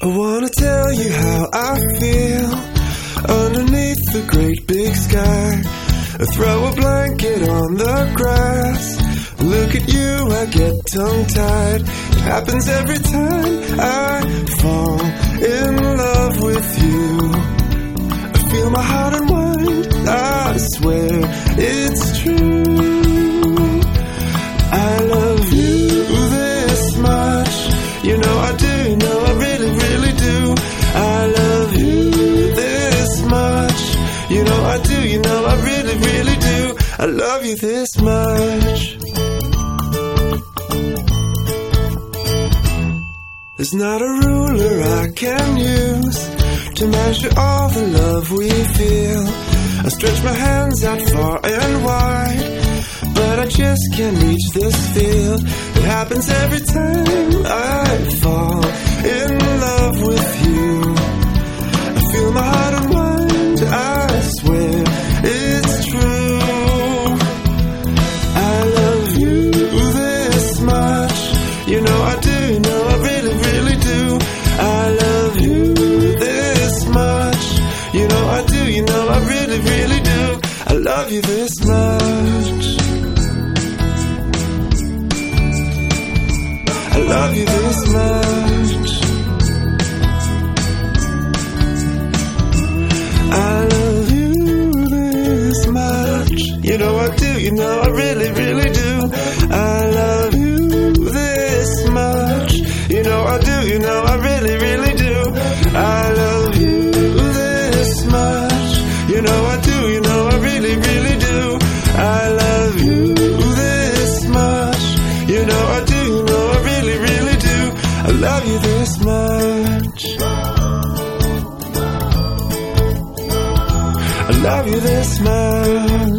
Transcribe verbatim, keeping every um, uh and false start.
I wanna tell you how I feel underneath the great big sky. I throw a blanket on the grass. Look at you, I get tongue-tied. It happens every time I fall in love with you. I feel my heart unwind, I swear it's true. I love you this much, you know I do, you know I really, really do. I love you this much, you know I do, you know I really, really do. I love you this much. There's not a ruler I can use to measure all the love we feel. I stretch my hands out far and wide, but I just can't reach this field. It happens every time I fall in love with you. I feel my heart unwind, I swear it's true. I love you this much, you know I do, you know I really, really do. I love you this much, you know I do, you know I really, really do. I love you this much. I love you this much. I love you this much, you know I do, you know I really, really do. I love you this much, you know I do, you know I really, really do. I love you this much, you know I do, you know I really, really do. I love you this much, you know I do, you know I really, really do. I love you this much. I love you this much.